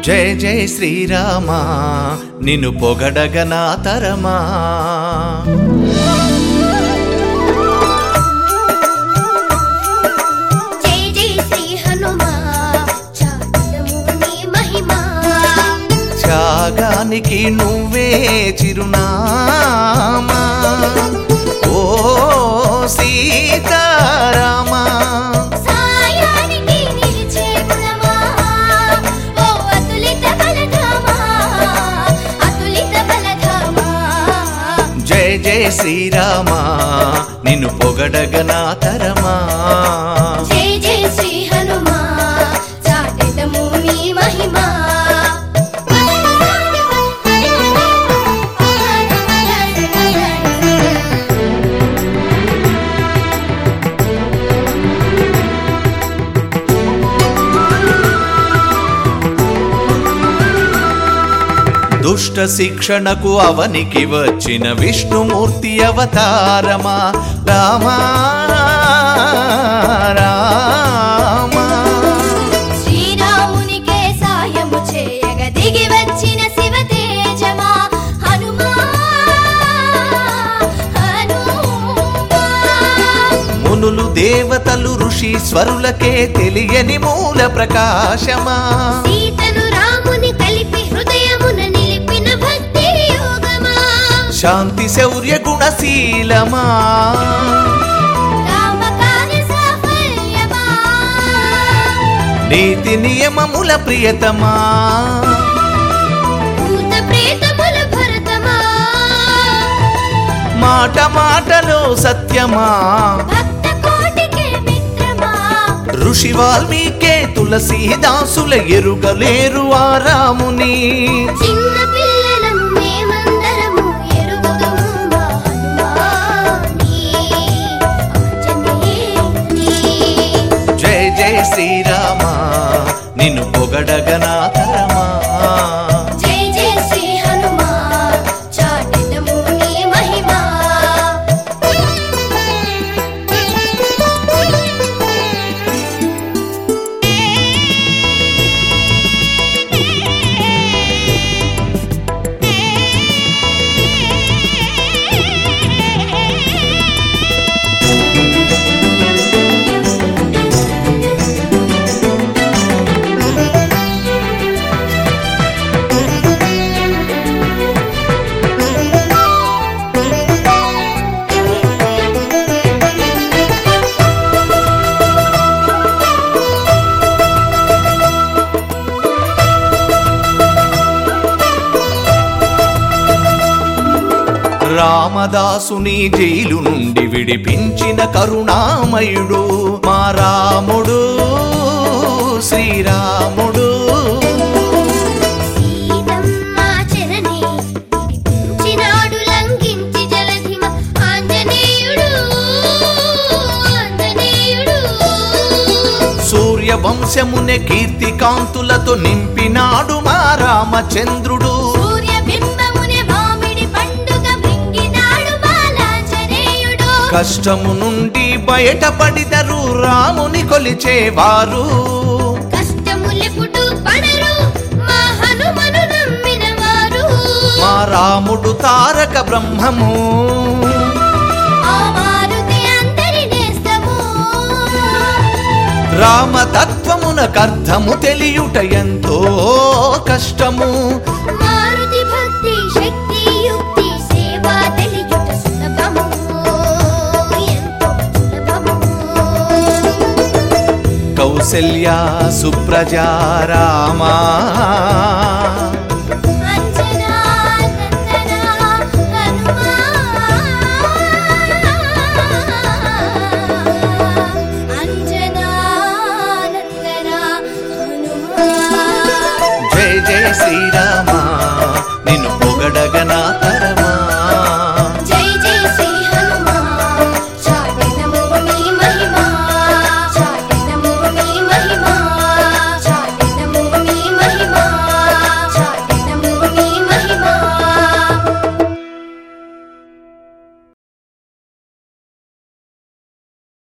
జయ జయ శ్రీరామా నిన్ను పొగడగ నా తరమా. జయ జయ శ్రీ హనుమా చాటుదము నీ మహిమా. త్యాగానికి నువ్వే చిరునామా ఓ సీతారామా. సాయానికి నిలిచే గుణమా ఓ అతులిత బలధామా అతులిత బలధామా. జయ జయ శ్రీరామా నిన్ను పొగడగ నా తరమా. జయ జయ శ్రీ హనుమా చాటుదము నీ మహిమా. దుష్ట శిక్షణకు అవనికి వచ్చిన విష్ణుమూర్తి అవతారమా రామా రామా. శ్రీరామునికే సాయము చేయగ దిగి వచ్చిన శివ తేజమా హనుమా హనుమా. మునులు దేవతలు ఋషీశ్వరులకే తెలియని మూల ప్రకాశమా. సీతను రాముని కలిపి హృదయమున నిలిపిన భక్తి యోగమా. శాంతి శౌర్య గుణశీలమా రామకార్య సాఫల్యమా. నీతి నియమముల ప్రియతమా. భూత ప్రేతముల భరతమా. మాట మాటలో సత్యమా. భక్త కోటికే మిత్రమా. ఋషి వాల్మీకే తులసీదాసుల ఎరుగలేరు ఆ రాముని. చిన్న పిల్లలం మేమందరము ఎరుగుదుము మా హనుమాని ఆంజనేయుని. జయ జయ శ్రీరామా నిన్ను పొగడగ నా తరమా. జయ జయ శ్రీ హనుమా చాటుదము నీ మహిమా. రామదాసుని జైలు నుండి విడిపించిన కరుణామయుడు మా రాముడు శ్రీరాముడు. సీతమ్మ చరణి విడిపించినాడు లంఘించి జలధిమ ఆంజనేయుడు ఆంజనేయుడు. సూర్యవంశమునే కీర్తి కాంతులతో నింపినాడు మా రామచంద్రుడు. సూర్య బింబమునే మామిడి పండుగ మింగినాడు బాలాంజనేయుడు. కష్టము నుండి బయటపడిదరు రాముని కొలిచేవారు. కష్టములెప్పుడు పడరు మా హనుమను నమ్మిన వారు. మా రాముడు తారక బ్రహ్మము ఆ మారుతి అందరి నేస్తము. రామతత్వమునకర్థము తెలియుట ఎంతో కష్టము. మారుతి భక్తి శక్తి యుక్తి సేవ తెలియుట సులభము ఎంతో సులభము. కౌసల్య సుప్రజా రామా అంజనా నందనా హనుమా. అంజనా నందనా హనుమా. జయ జయ శ్రీరామా నిన్ను పొగడగ నా